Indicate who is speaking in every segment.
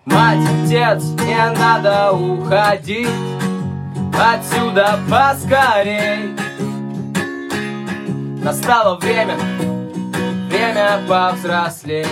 Speaker 1: Мать, отец, не надо уходить отсюда поскорей. Настало время повзрослеть.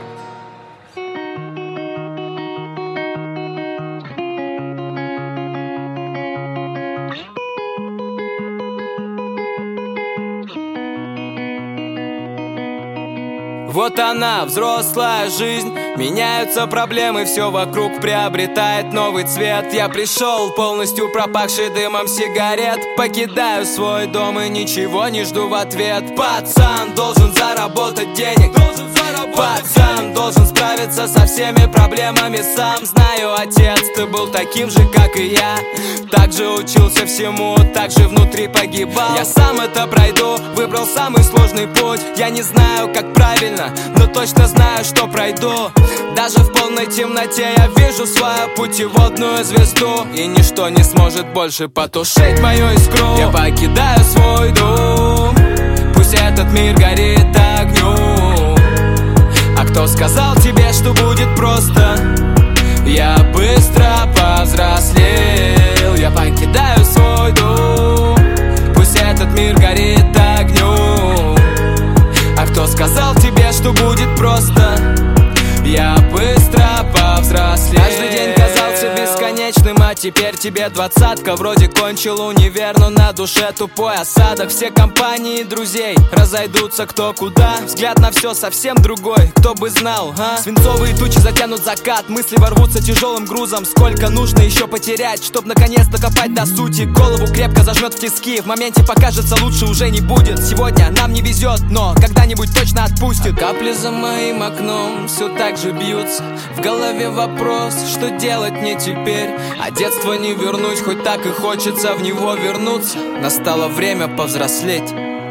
Speaker 1: Вот она, взрослая жизнь. Меняются проблемы, все вокруг приобретает новый цвет. Я пришел, полностью пропахший дымом сигарет. Покидаю свой дом и ничего не жду в ответ. Пацан должен заработать денег. Пацан должен справиться со всеми проблемами сам. Знаю, отец, ты был таким же, как и я. Так же учился всему, так же внутри погибал. Я сам это пройду, выбрал самый сложный путь. Я не знаю, как правильно, но точно знаю, что пройду. Даже в полной темноте я вижу свою путеводную звезду. И ничто не сможет больше потушить мою искру. Я покидаю свой дом, пусть этот мир горит огнем. А кто сказал тебе, что будет просто? Я быстро повзрослел. Я покидаю свой дом, пусть этот мир горит огнем. А кто сказал тебе, что будет просто? Я быстро повзрослел. Каждый день казался бесконечным, а теперь тебе двадцатка. Вроде кончил универ, но на душе тупой осадок. Все компании друзей разойдутся кто куда. Взгляд на все совсем другой, кто бы знал, а? Свинцовые тучи затянут закат, мысли ворвутся тяжелым грузом. Сколько нужно еще потерять, чтоб наконец докопать до сути? Голову крепко зажмет в тиски, в моменте покажется, лучше уже не будет. Сегодня нам не везет, но когда-нибудь точно отпустит. А капли за моим окном все так же бьются. В голове вопрос, что делать мне теперь? А детство не вернуть, хоть так и хочется в него вернуться. Настало время повзрослеть.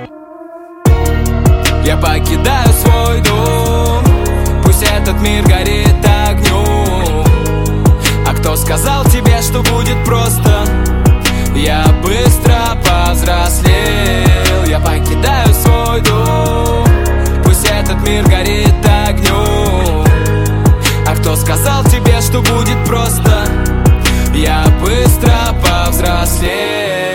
Speaker 1: Я покидаю свой дом, пусть этот мир горит огнем. А кто сказал тебе, что будет просто? Я быстро повзрослел. Я покидаю свой дом, пусть этот мир горит огнем. А кто сказал тебе, что будет просто? Я быстро повзрослел.